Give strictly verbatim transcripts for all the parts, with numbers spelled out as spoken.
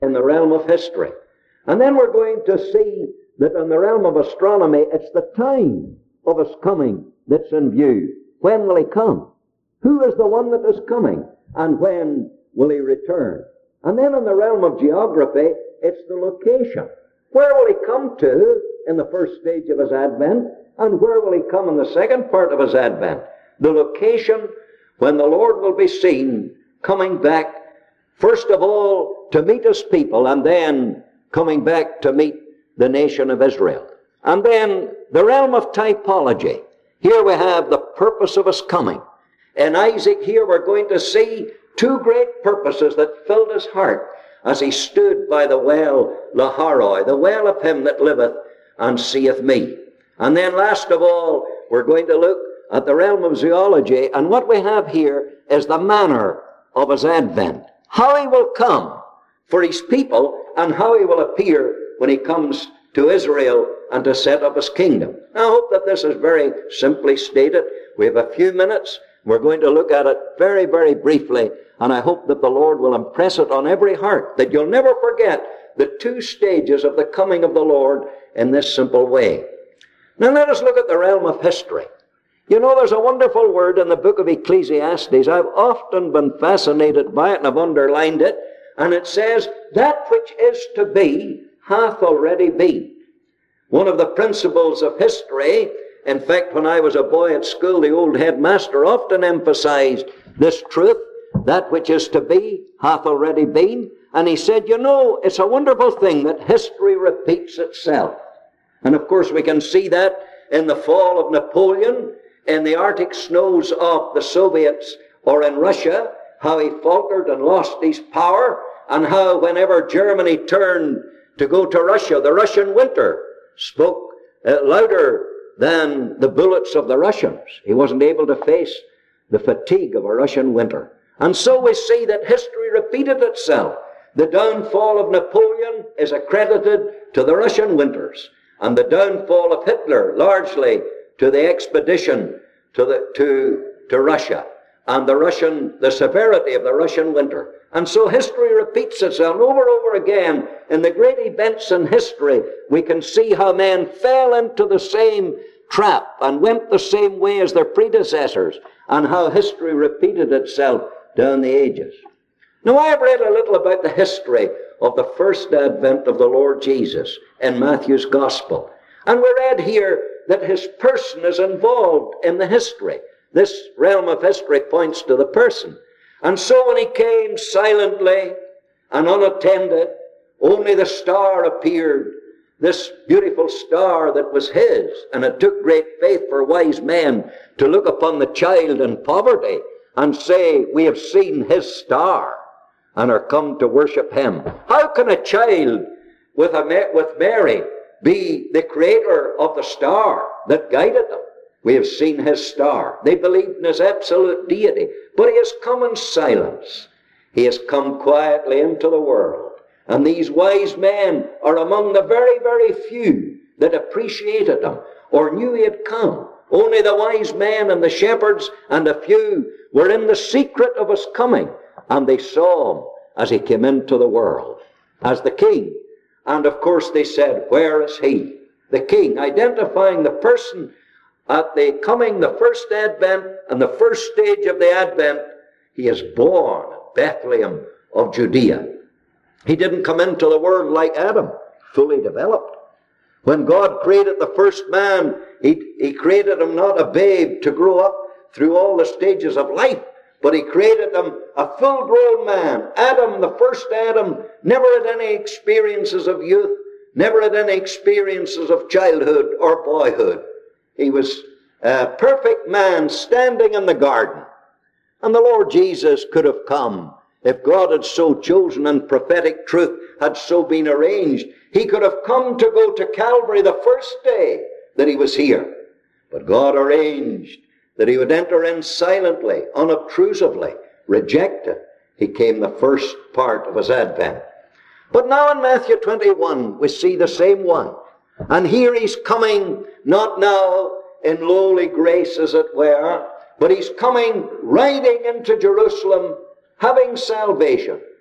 in the realm of history. And then we're going to see that in the realm of astronomy, it's the time of his coming that's in view. When will he come? Who is the one that is coming? And when will he return? And then in the realm of geography, it's the location. Where will he come to in the first stage of his advent? And where will he come in the second part of his advent? The location when the Lord will be seen coming back, first of all, to meet his people, and then coming back to meet the nation of Israel. And then the realm of typology. Here we have the purpose of his coming. In Isaac here we're going to see two great purposes that filled his heart as he stood by the well Laharoi, the well of him that liveth and seeth me. And then last of all, we're going to look at the realm of zoology, and what we have here is the manner of his advent. How he will come for his people, and how he will appear when he comes to Israel and to set up his kingdom. I hope that this is very simply stated. We have a few minutes. We're going to look at it very, very briefly, and I hope that the Lord will impress it on every heart, that you'll never forget the two stages of the coming of the Lord in this simple way. Now let us look at the realm of history. You know, there's a wonderful word in the book of Ecclesiastes. I've often been fascinated by it, and I've underlined it, and it says, that which is to be hath already been. One of the principles of history, in fact, when I was a boy at school, the old headmaster often emphasized this truth, that which is to be hath already been. And he said, you know, it's a wonderful thing that history repeats itself. And of course we can see that in the fall of Napoleon, in the Arctic snows of the Soviets, or in Russia, how he faltered and lost his power, and how whenever Germany turned to go to Russia, the Russian winter spoke uh, louder than the bullets of the Russians. He wasn't able to face the fatigue of a Russian winter. And so we see that history repeated itself. The downfall of Napoleon is accredited to the Russian winters, and the downfall of Hitler largely to the expedition to, the, to, to Russia, and the Russian, the severity of the Russian winter. And so history repeats itself over and over again. In the great events in history, we can see how men fell into the same trap and went the same way as their predecessors, and how history repeated itself down the ages. Now, I have read a little about the history of the first advent of the Lord Jesus in Matthew's Gospel. And we read here that his person is involved in the history. This realm of history points to the person. And so when he came silently and unattended, only the star appeared, this beautiful star that was his. And it took great faith for wise men to look upon the child in poverty and say, we have seen his star and are come to worship him. How can a child with, a, with Mary be the creator of the star that guided them? We have seen his star. They believed in his absolute deity. But he has come in silence. He has come quietly into the world. And these wise men are among the very, very few that appreciated him or knew he had come. Only the wise men and the shepherds and a few were in the secret of his coming. And they saw him as he came into the world, as the king. And of course they said, where is he? The king, identifying the person at the coming, the first advent, and the first stage of the advent. He is born at Bethlehem of Judea. He didn't come into the world like Adam, fully developed. When God created the first man, he, he created him not a babe to grow up through all the stages of life, but he created him a full-grown man. Adam, the first Adam, never had any experiences of youth, never had any experiences of childhood or boyhood. He was a perfect man standing in the garden. And the Lord Jesus could have come if God had so chosen and prophetic truth had so been arranged. He could have come to go to Calvary the first day that he was here. But God arranged that he would enter in silently, unobtrusively, rejected. He came the first part of his advent. But now in Matthew twenty-one, we see the same one. And here he's coming, not now in lowly grace as it were, but he's coming riding into Jerusalem, having salvation.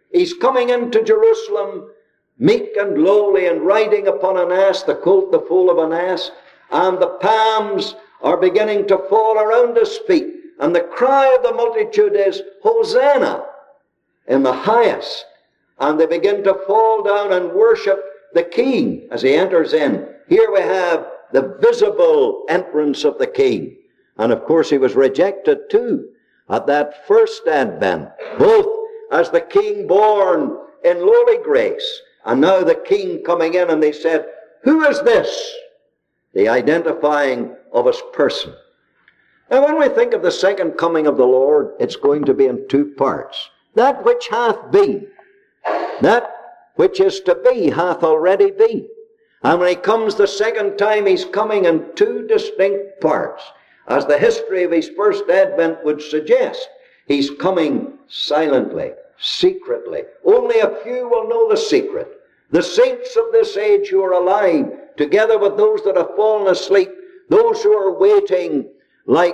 He's coming into Jerusalem, meek and lowly, and riding upon an ass, the colt, the foal of an ass, and the palms are beginning to fall around his feet. And the cry of the multitude is, Hosanna in the highest. And they begin to fall down and worship the King as he enters in. Here we have the visible entrance of the King. And of course he was rejected too at that first advent, both as the King born in lowly grace, and now the King coming in, and they said, who is this? The identifying of his person. Now when we think of the second coming of the Lord, it's going to be in two parts. That which hath been, that which is to be hath already been. And when he comes the second time, he's coming in two distinct parts. As the history of his first advent would suggest, he's coming silently, secretly. Only a few will know the secret. The saints of this age who are alive, together with those that have fallen asleep, those who are waiting like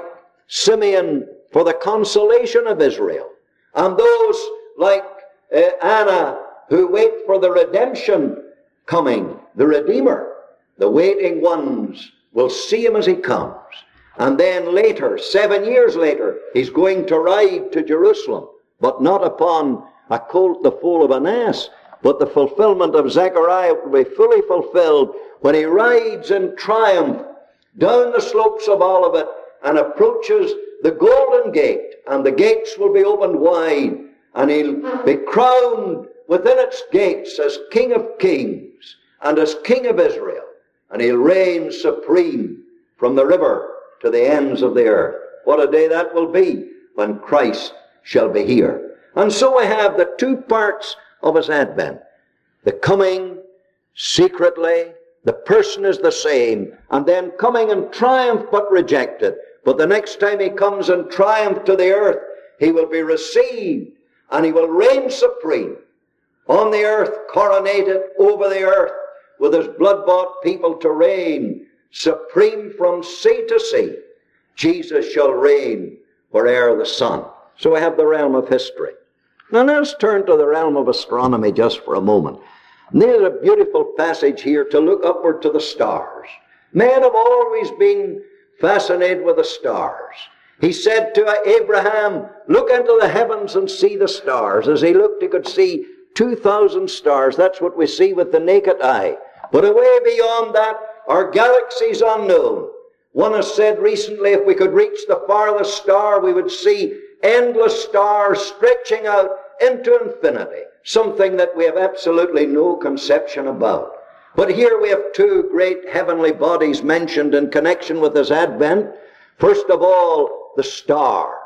Simeon for the consolation of Israel, and those like uh, Anna who wait for the redemption coming, the Redeemer. The waiting ones will see him as he comes. And then later, seven years later, he's going to ride to Jerusalem, but not upon a colt, the foal of an ass, but the fulfillment of Zechariah will be fully fulfilled when he rides in triumph down the slopes of Olivet and approaches the golden gate, and the gates will be opened wide, and he'll be crowned within its gates as King of Kings and as King of Israel, and he'll reign supreme from the river to the ends of the earth. What a day that will be when Christ shall be here. And so we have the two parts of his advent. The coming secretly, the person is the same, and then coming in triumph but rejected. But the next time he comes in triumph to the earth, he will be received and he will reign supreme on the earth, coronated over the earth with his blood-bought people to reign supreme from sea to sea. Jesus shall reign where'er the sun. So we have the realm of history. Now let's turn to the realm of astronomy just for a moment. And there's a beautiful passage here to look upward to the stars. Men have always been fascinated with the stars. He said to Abraham, look into the heavens and see the stars. As he looked, he could see two thousand stars. That's what we see with the naked eye. But away beyond that are galaxies unknown. One has said recently, if we could reach the farthest star, we would see endless stars stretching out into infinity, something that we have absolutely no conception about. But here we have two great heavenly bodies mentioned in connection with his advent. First of all, the star.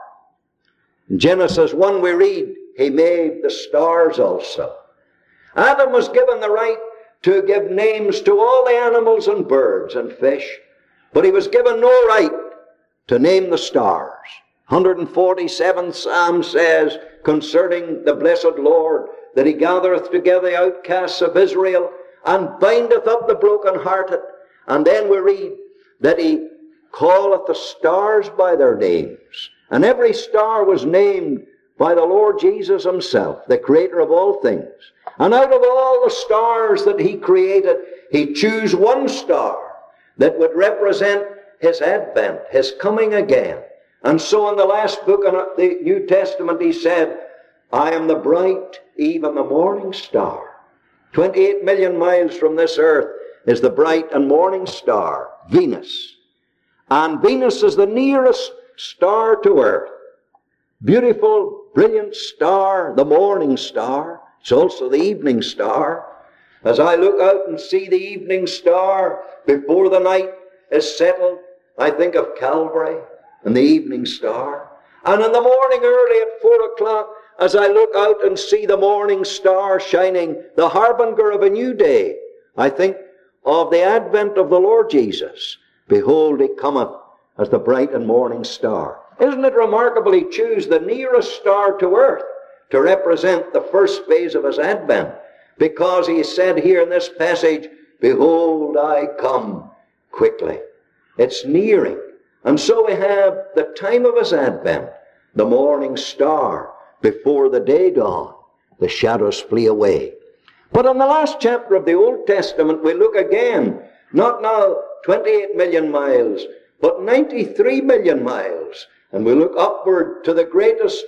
In Genesis one we read, he made the stars also. Adam was given the right to give names to all the animals and birds and fish, but he was given no right to name the stars. one hundred forty-seventh Psalm says concerning the blessed Lord that he gathereth together the outcasts of Israel and bindeth up the brokenhearted. And then we read that he calleth the stars by their names. And every star was named by the Lord Jesus himself, the creator of all things. And out of all the stars that he created, he chose one star that would represent his advent, his coming again. And so in the last book of the New Testament he said, I am the bright, even the morning star. twenty-eight million miles from this earth is the bright and morning star, Venus. And Venus is the nearest star to earth. Beautiful, brilliant star, the morning star. It's also the evening star. As I look out and see the evening star before the night is settled, I think of Calvary and the evening star. And in the morning early at four o'clock, as I look out and see the morning star shining, the harbinger of a new day, I think of the advent of the Lord Jesus. Behold, he cometh as the bright and morning star. Isn't it remarkable he chose the nearest star to earth to represent the first phase of his advent? Because he said here in this passage, behold, I come quickly. It's nearing. And so we have the time of his advent, the morning star before the day dawn. the shadows flee away. But in the last chapter of the Old Testament, we look again, not now twenty-eight million miles, but ninety-three million miles. And we look upward to the greatest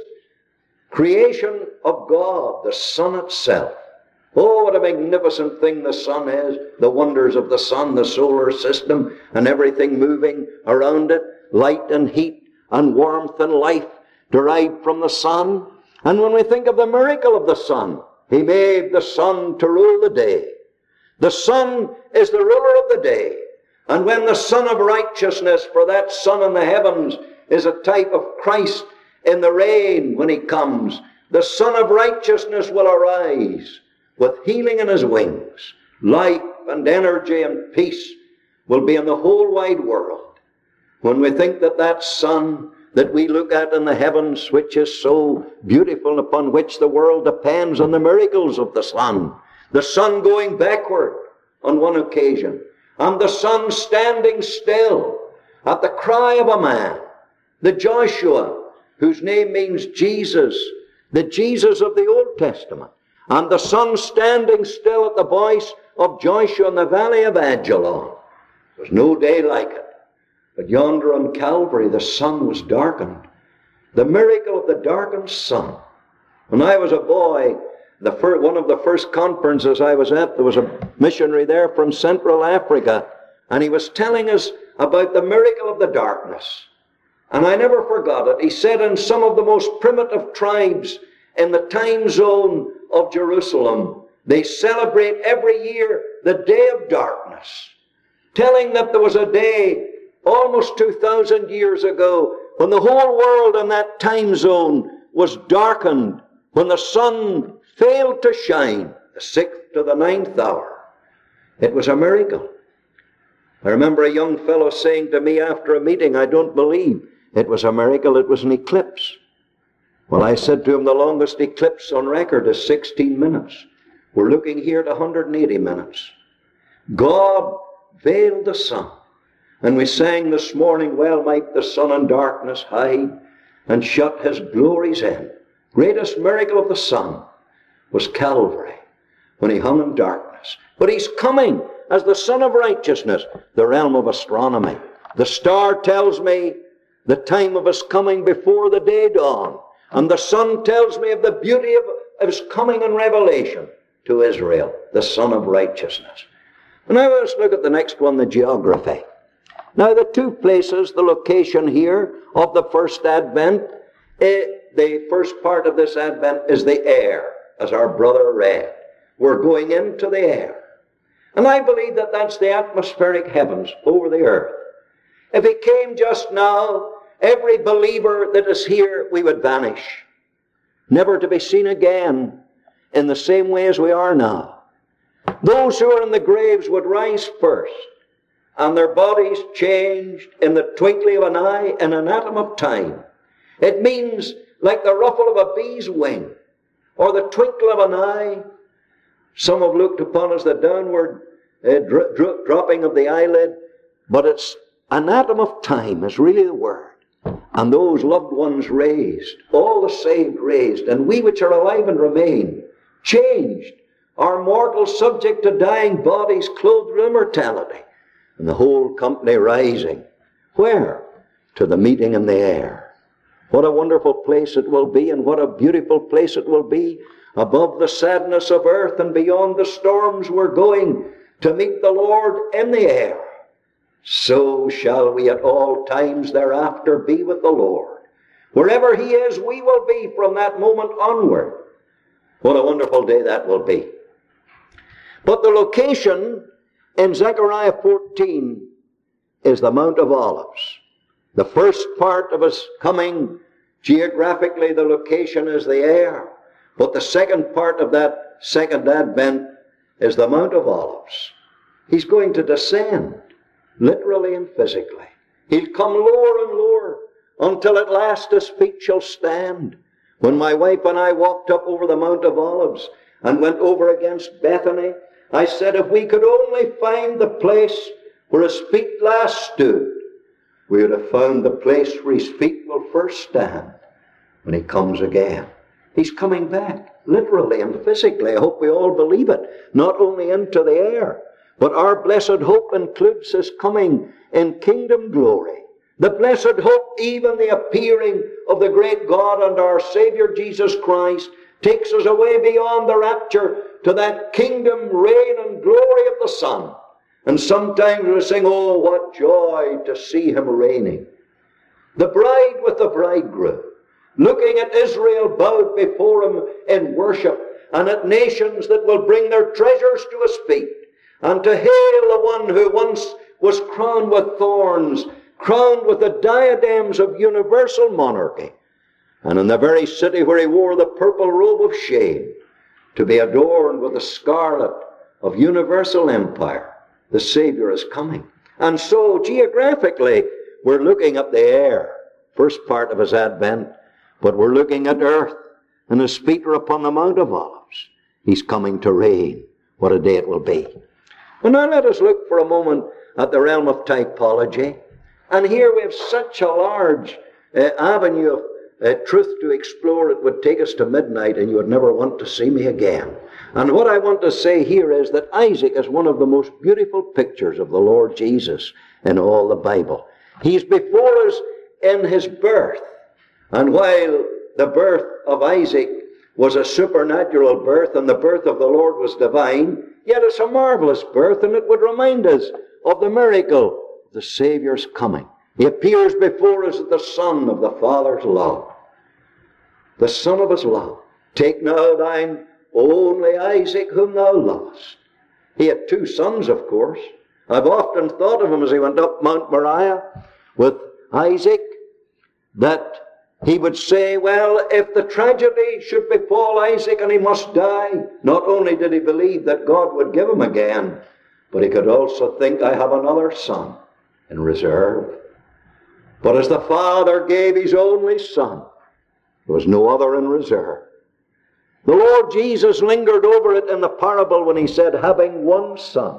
creation of God, the sun itself. Oh, what a magnificent thing the sun is, the wonders of the sun, the solar system, and everything moving around it, light and heat and warmth and life derived from the sun. And when we think of the miracle of the sun, he made the sun to rule the day. The sun is the ruler of the day. And when the Son of Righteousness, for that sun in the heavens is a type of Christ in the rain when he comes, the Son of Righteousness will arise with healing in his wings. Life and energy and peace will be in the whole wide world. When we think that that sun that we look at in the heavens, which is so beautiful, upon which the world depends on the miracles of the sun, the sun going backward on one occasion, and the sun standing still at the cry of a man, the Joshua, whose name means Jesus, the Jesus of the Old Testament, and the sun standing still at the voice of Joshua in the valley of Ajalon. There's no day like it. But yonder on Calvary, the sun was darkened. The miracle of the darkened sun. When I was a boy, the fir- one of the first conferences I was at, there was a missionary there from Central Africa, and he was telling us about the miracle of the darkness. And I never forgot it. He said in some of the most primitive tribes in the time zone of Jerusalem, they celebrate every year the Day of Darkness, telling that there was a day almost two thousand years ago when the whole world in that time zone was darkened, when the sun failed to shine, the sixth to the ninth hour. It was a miracle. I remember a young fellow saying to me after a meeting, I don't believe it was a miracle, it was an eclipse. Well, I said to him, the longest eclipse on record is sixteen minutes. We're looking here at one hundred eighty minutes. God veiled the sun. And we sang this morning, well might the sun in darkness hide and shut his glories in. Greatest miracle of the sun was Calvary, when he hung in darkness. But he's coming as the Son of Righteousness, the realm of astronomy. The star tells me the time of his coming before the day dawn. And the sun tells me of the beauty of his coming in revelation to Israel, the Son of Righteousness. And now let's look at the next one, the geography. Now the two places, the location here of the first advent, eh, the first part of this advent is the air, as our brother read. We're going into the air. And I believe that that's the atmospheric heavens over the earth. If he came just now, every believer that is here, we would vanish, never to be seen again in the same way as we are now. Those who are in the graves would rise first, and their bodies changed in the twinkling of an eye, in an atom of time. It means like the ruffle of a bee's wing, or the twinkle of an eye. Some have looked upon as the downward uh, dro- dro- dropping of the eyelid, but it's an atom of time is really the word. And those loved ones raised, all the saved raised, and we which are alive and remain, changed, our mortal subject to dying bodies clothed with immortality, and the whole company rising. Where? To the meeting in the air. What a wonderful place it will be, and what a beautiful place it will be. Above the sadness of earth and beyond the storms, we're going to meet the Lord in the air. So shall we at all times thereafter be with the Lord. Wherever he is, we will be from that moment onward. What a wonderful day that will be. But the location in Zechariah fourteen is the Mount of Olives. The first part of his coming, geographically the location is the air. But the second part of that second advent is the Mount of Olives. He's going to descend, literally and physically. He'll come lower and lower until at last his feet shall stand. When my wife and I walked up over the Mount of Olives and went over against Bethany, I said, if we could only find the place where his feet last stood, we would have found the place where his feet will first stand when he comes again. He's coming back, literally and physically. I hope we all believe it. Not only into the air, but our blessed hope includes His coming in kingdom glory. The blessed hope, even the appearing of the great God and our Savior Jesus Christ, takes us away beyond the rapture to that kingdom reign and glory of the Son. And sometimes we sing, oh, what joy to see Him reigning. The bride with the bridegroom, looking at Israel bowed before Him in worship, and at nations that will bring their treasures to His feet, and to hail the one who once was crowned with thorns, crowned with the diadems of universal monarchy, and in the very city where He wore the purple robe of shame, to be adorned with the scarlet of universal empire. The Savior is coming. And so, geographically, we're looking at the air, first part of His advent, but we're looking at earth and His feet are upon the Mount of Olives. He's coming to reign. What a day it will be. And now let us look for a moment at the realm of typology. And here we have such a large uh, avenue of uh, truth to explore. It would take us to midnight and you would never want to see me again. And what I want to say here is that Isaac is one of the most beautiful pictures of the Lord Jesus in all the Bible. He's before us in His birth. And while the birth of Isaac was a supernatural birth and the birth of the Lord was divine, yet it's a marvelous birth, and it would remind us of the miracle of the Savior's coming. He appears before us as the Son of the Father's love. The Son of His love. Take now thine only Isaac whom thou lovest. He had two sons, of course. I've often thought of him as he went up Mount Moriah with Isaac, that he would say, well, if the tragedy should befall Isaac and he must die, not only did he believe that God would give him again, but he could also think, I have another son in reserve. But as the Father gave His only Son, there was no other in reserve. The Lord Jesus lingered over it in the parable when He said, having one son,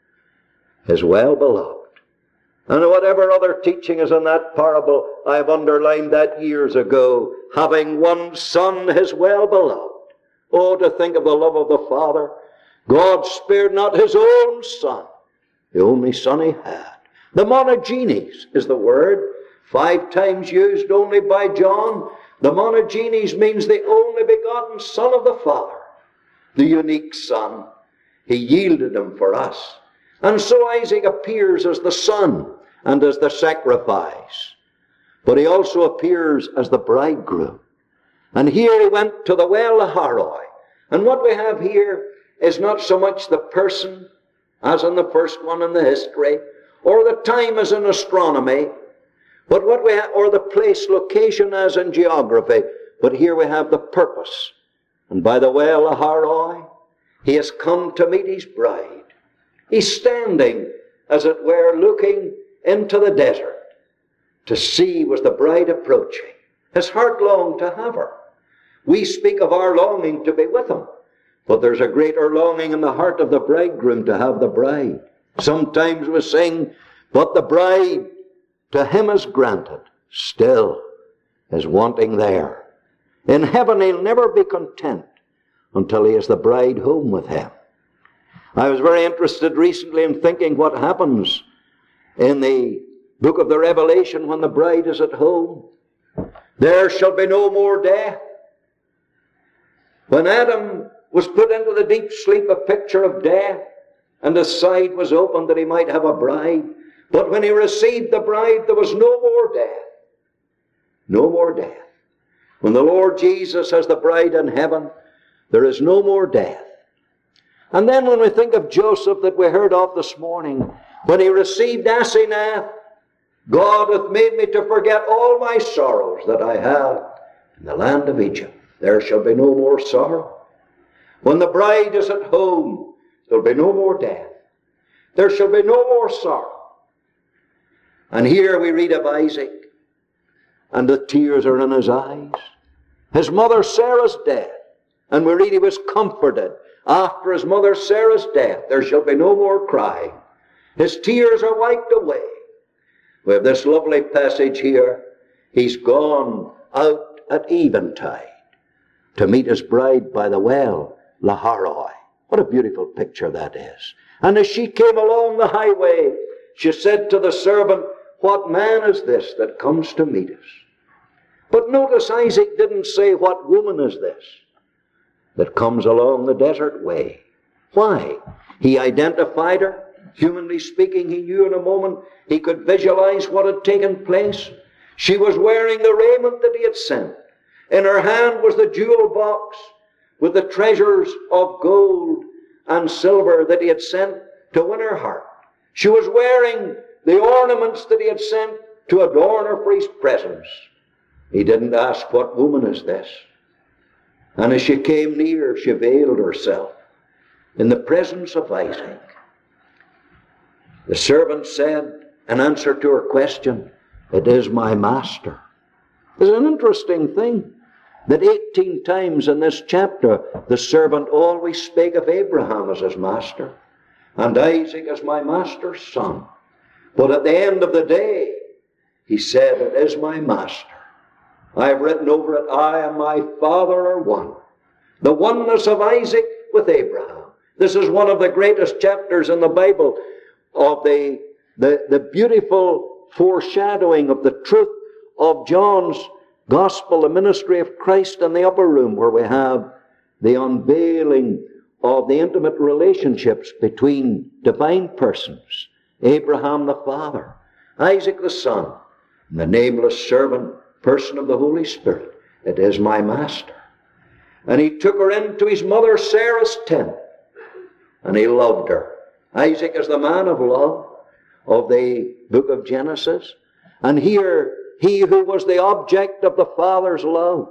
His well-beloved. And whatever other teaching is in that parable, I have underlined that years ago. Having one son, His well-beloved. Oh, to think of the love of the Father. God spared not His own Son, the only Son He had. The monogenes is the word, five times used only by John. The monogenes means the only begotten Son of the Father, the unique Son. He yielded Him for us. And so Isaac appears as the son and as the sacrifice. But he also appears as the bridegroom. And here he went to the well of Haroi. And what we have here is not so much the person as in the first one in the history, or the time as in astronomy, but what we have, or the place, location as in geography, but here we have the purpose. And by the well of Haroi, he has come to meet his bride. He's standing, as it were, looking into the desert to see was the bride approaching. His heart longed to have her. We speak of our longing to be with Him, but there's a greater longing in the heart of the bridegroom to have the bride. Sometimes we sing, but the bride to him is granted, still is wanting there. In heaven he'll never be content until he has the bride home with him. I was very interested recently in thinking what happens in the book of the Revelation when the bride is at home. There shall be no more death. When Adam was put into the deep sleep, a picture of death, and his side was opened that he might have a bride. But when he received the bride, there was no more death. No more death. When the Lord Jesus has the bride in heaven, there is no more death. And then when we think of Joseph that we heard of this morning, when he received Asenath, God hath made me to forget all my sorrows that I have in the land of Egypt. There shall be no more sorrow. When the bride is at home, there will be no more death. There shall be no more sorrow. And here we read of Isaac, and the tears are in his eyes. His mother Sarah's death, and we read he was comforted. After his mother Sarah's death, there shall be no more crying. His tears are wiped away. We have this lovely passage here. He's gone out at eventide. to meet his bride by the well, Lahairoi. What a beautiful picture that is. And as she came along the highway, she said to the servant, "What man is this that comes to meet us?" But notice Isaac didn't say, "What woman is this that comes along the desert way?" Why? He identified her. Humanly speaking, he knew in a moment, he could visualize what had taken place. She was wearing the raiment that he had sent. In her hand was the jewel box with the treasures of gold and silver that he had sent to win her heart. She was wearing the ornaments that he had sent to adorn her for his presence. He didn't ask, "What woman is this?" And as she came near, she veiled herself in the presence of Isaac. The servant said, in answer to her question, "It is my master." It's an interesting thing that eighteen times in this chapter, the servant always spake of Abraham as his master, and Isaac as my master's son. But at the end of the day, he said, "It is my master." I have written over it, "I and my father are one." The oneness of Isaac with Abraham. This is one of the greatest chapters in the Bible of the, the, the beautiful foreshadowing of the truth of John's gospel, the ministry of Christ in the upper room, where we have the unveiling of the intimate relationships between divine persons. Abraham the father, Isaac the son, and the nameless servant, person of the Holy Spirit. It is my master. And he took her into his mother Sarah's tent, and he loved her. Isaac is the man of love of the book of Genesis. And here, he who was the object of the Father's love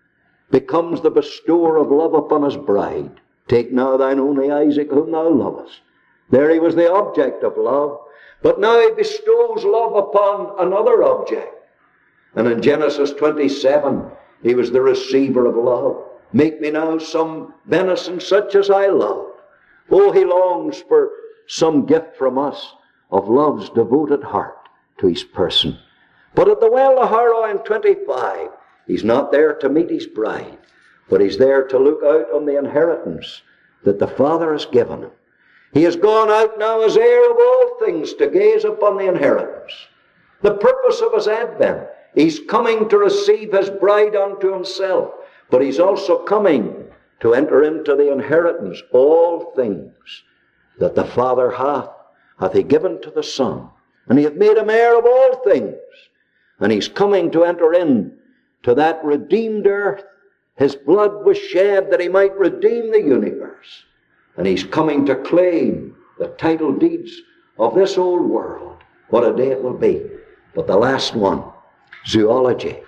becomes the bestower of love upon his bride. "Take now thine only Isaac, whom thou lovest." There he was the object of love. But now he bestows love upon another object. And in Genesis twenty-seven, he was the receiver of love. "Make me now some venison such as I love." Oh, he longs for some gift from us of love's devoted heart to his person. But at the well of Lahairoi in twenty-five, he's not there to meet his bride, but he's there to look out on the inheritance that the Father has given him. He has gone out now as heir of all things to gaze upon the inheritance. The purpose of his advent, he's coming to receive his bride unto himself, but he's also coming to enter into the inheritance. All things that the Father hath, hath he given to the Son, and he hath made him heir of all things. And he's coming to enter in to that redeemed earth. His blood was shed that he might redeem the universe. And he's coming to claim the title deeds of this old world. What a day it will be. But the last one, zoology.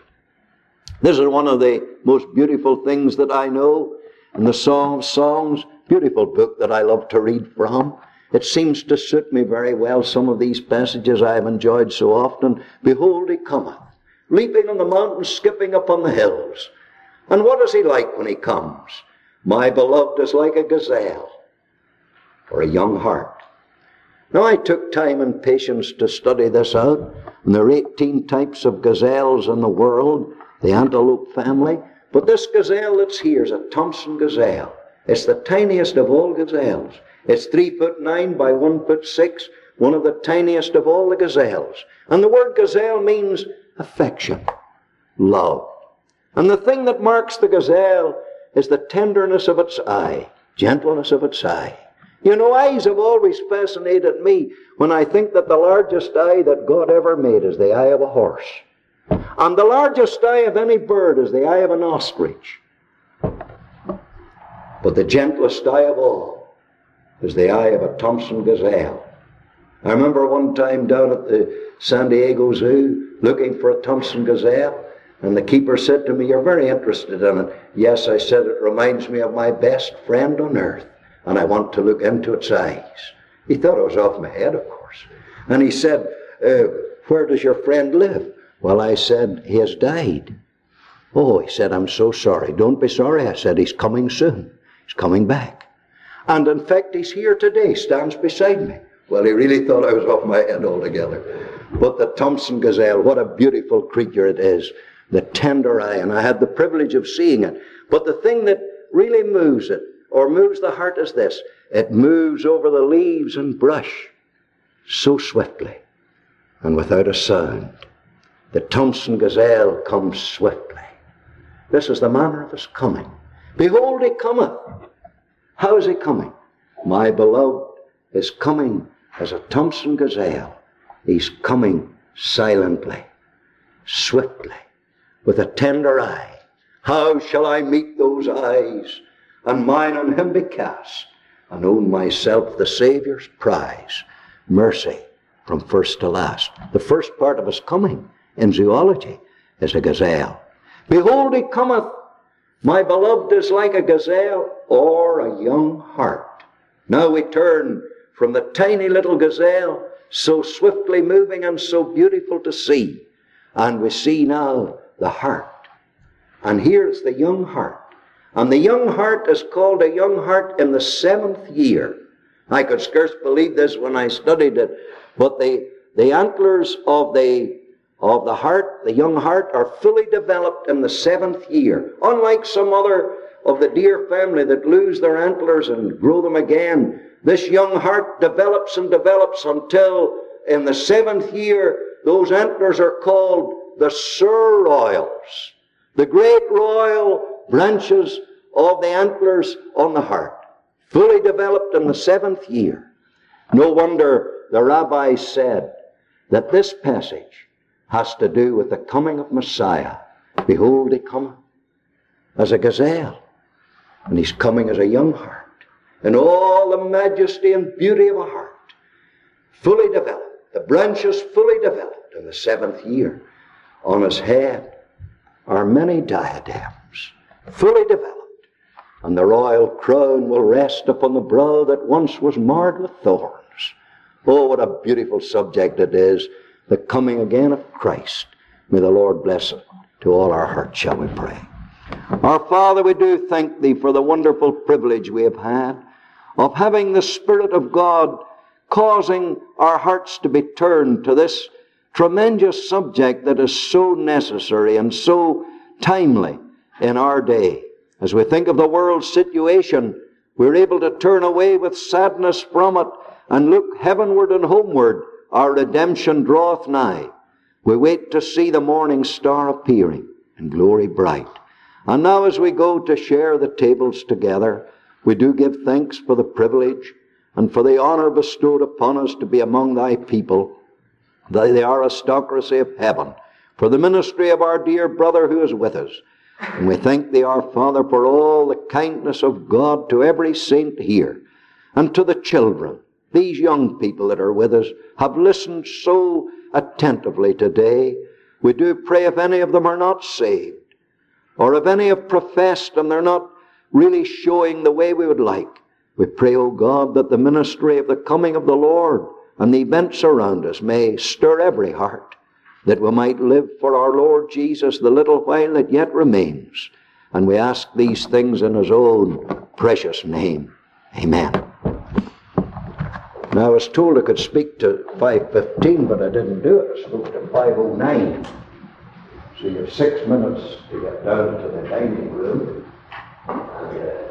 This is one of the most beautiful things that I know in the Song of Songs. Beautiful book that I love to read from. It seems to suit me very well. Some of these passages I have enjoyed so often. "Behold, he cometh, leaping on the mountains, skipping upon the hills." And what is he like when he comes? "My beloved is like a gazelle for a young heart." Now I took time and patience to study this out. And there are eighteen types of gazelles in the world, the antelope family. But this gazelle that's here is a Thompson gazelle. It's the tiniest of all gazelles. It's three foot nine by one foot six, one of the tiniest of all the gazelles. And the word gazelle means affection, love. And the thing that marks the gazelle is the tenderness of its eye, gentleness of its eye. You know, eyes have always fascinated me when I think that the largest eye that God ever made is the eye of a horse. And the largest eye of any bird is the eye of an ostrich. But the gentlest eye of all is the eye of a Thompson gazelle. I remember one time down at the San Diego Zoo looking for a Thompson gazelle, and the keeper said to me, "You're very interested in it." "Yes," I said, "it reminds me of my best friend on earth, and I want to look into its eyes." He thought I was off my head, of course. And he said, uh, "Where does your friend live?" Well, I said, "He has died." "Oh," he said, "I'm so sorry." "Don't be sorry," I said, "He's coming soon. He's coming back. And in fact, he's here today, stands beside me." Well, he really thought I was off my head altogether. But the Thompson gazelle, what a beautiful creature it is. The tender eye, and I had the privilege of seeing it. But the thing that really moves it, or moves the heart, is this. It moves over the leaves and brush so swiftly and without a sound. The Thompson gazelle comes swiftly. This is the manner of his coming. Behold, he cometh. How is he coming? My beloved is coming as a Thompson gazelle. He's coming silently, swiftly, with a tender eye. How shall I meet those eyes, and mine on him be cast, and own myself the Saviour's prize? Mercy from first to last. The first part of his coming in zoology is a gazelle. Behold, he cometh. My beloved is like a gazelle or a young hart. Now we turn from the tiny little gazelle, so swiftly moving and so beautiful to see, and we see now the hart. And here's the young hart. And the young hart is called a young hart in the seventh year. I could scarce believe this when I studied it, but the, the antlers of the, of the hart, the young hart, are fully developed in the seventh year. Unlike some other of the deer family that lose their antlers and grow them again, this young hart develops and develops until in the seventh year, those antlers are called the Sur Royals, the great royal branches of the antlers on the hart, fully developed in the seventh year. No wonder the rabbis said that this passage has to do with the coming of Messiah. Behold, he cometh as a gazelle, and he's coming as a young hart, in all the majesty and beauty of a hart, fully developed, the branches fully developed in the seventh year. On his head are many diadems, fully developed, and the royal crown will rest upon the brow that once was marred with thorns. Oh, what a beautiful subject it is, the coming again of Christ. May the Lord bless it to all our hearts, shall we pray. Our Father, we do thank Thee for the wonderful privilege we have had of having the Spirit of God causing our hearts to be turned to this tremendous subject that is so necessary and so timely in our day. As we think of the world's situation, we're able to turn away with sadness from it and look heavenward and homeward. Our redemption draweth nigh. We wait to see the morning star appearing in glory bright. And now as we go to share the tables together, we do give thanks for the privilege and for the honor bestowed upon us to be among Thy people, the aristocracy of heaven, for the ministry of our dear brother who is with us. And we thank Thee, our Father, for all the kindness of God to every saint here, and to the children. These young people that are with us have listened so attentively today. We do pray if any of them are not saved, or if any have professed and they're not really showing the way we would like, we pray, O God, that the ministry of the coming of the Lord and the events around us may stir every heart, that we might live for our Lord Jesus the little while that yet remains. And we ask these things in His own precious name. Amen. Now I was told I could speak to five fifteen, but I didn't do it. I spoke to five oh nine. So you have six minutes to get down to the dining room. And, uh,